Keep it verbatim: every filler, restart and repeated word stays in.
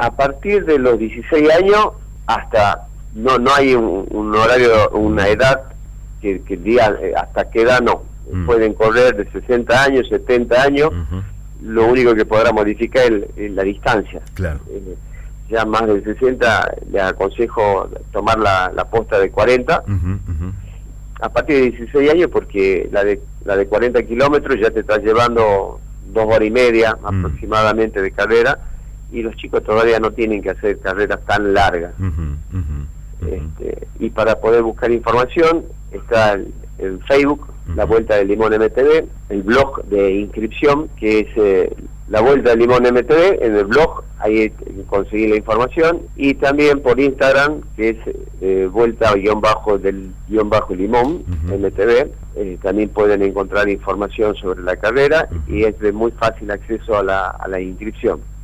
a partir de los dieciséis años hasta, no no hay un, un horario, una edad que, que diga hasta qué edad no. Mm. Pueden correr de sesenta años, setenta años, uh-huh. Lo único que podrá modificar es, es la distancia. Claro. Eh, ya más de sesenta les aconsejo tomar la, la posta de cuarenta, uh-huh, uh-huh. A partir de dieciséis años, porque la de la de cuarenta kilómetros ya te está llevando dos horas y media uh-huh. aproximadamente de carrera, y los chicos todavía no tienen que hacer carreras tan largas. Uh-huh, uh-huh, uh-huh. Este, y para poder buscar información está el, en Facebook, uh-huh. La Vuelta del Limón M T V, el blog de inscripción, que es eh, La Vuelta del Limón M T V, en el blog, ahí conseguí la información, y también por Instagram, que es eh, Vuelta guión bajo del guión bajo Limón, uh-huh. M T V, eh, también pueden encontrar información sobre la carrera, uh-huh. y es de muy fácil acceso a la, a la inscripción.